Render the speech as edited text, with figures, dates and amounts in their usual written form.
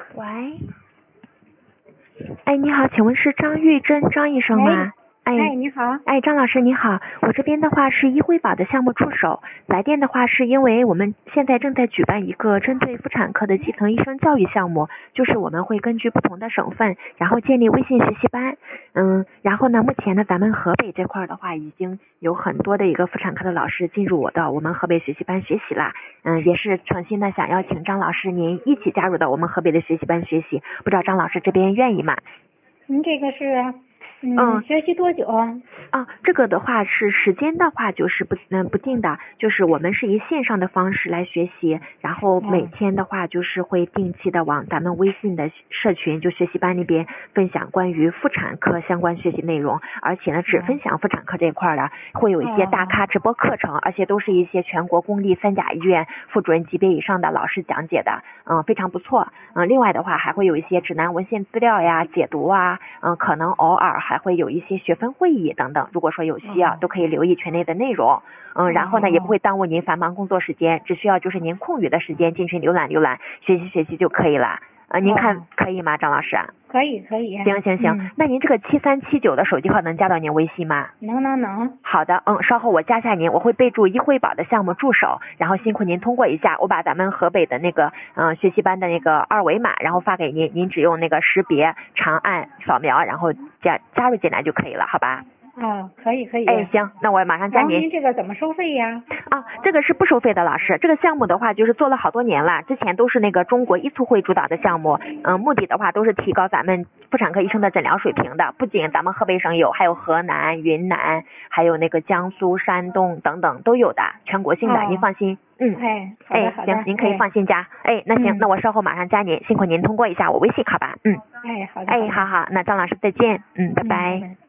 喂，哎，你好，请问是张玉珍张医生吗？ 哎，你好。 哎，张老师你好，我这边的话是医惠保的项目助手，来电的话是因为我们现在正在举办一个针对妇产科的基层医生教育项目，就是我们会根据不同的省份，然后建立微信学习班。然后呢，目前呢，咱们河北这块的话，已经有很多的一个妇产科的老师进入我们河北学习班学习啦。也是诚心的想邀请张老师您一起加入到我们河北的学习班学习，不知道张老师这边愿意吗？ 您这个是学习多久啊？ 这个的话是时间的话就是不定的，就是我们是以线上的方式来学习，然后每天的话就是会定期的往咱们微信的社群就学习班那边分享关于妇产科相关学习内容，而且呢只分享妇产科这一块的，会有一些大咖直播课程，而且都是一些全国公立3甲医院副主任级别以上的老师讲解的，非常不错。另外的话还会有一些指南文献资料呀、解读啊，可能偶尔还会有一些学分会议等等，如果说有需要都可以留意群内的内容。然后呢也不会耽误您繁忙工作时间，只需要就是您空余的时间进群浏览学习就可以了。您看可以吗，张老师？ 可以。 行，那您这个7379的手机号能加到您微信吗？ 能。 好的，稍后我加下您，我会备注医惠保的项目助手，然后辛苦您通过一下，我把咱们河北的那个学习班的那个2维码，然后发给您，您只用那个识别长按扫描，然后加入进来就可以了，好吧？ 可以。 哎，行，那我马上加您。 您这个怎么收费呀？ 这个是不收费的，老师。这个项目的话就是做了好多年了，之前都是那个中国医促会主导的项目，目的的话都是提高咱们妇产科医生的诊疗水平的。不仅咱们河北省有，还有河南、云南，还有那个江苏、山东等等都有的，全国性的，您放心。 好的行，您可以放心加。那行，那我稍后马上加您，辛苦您通过一下我微信，好吧？ 好的。 好，那张老师再见。拜拜。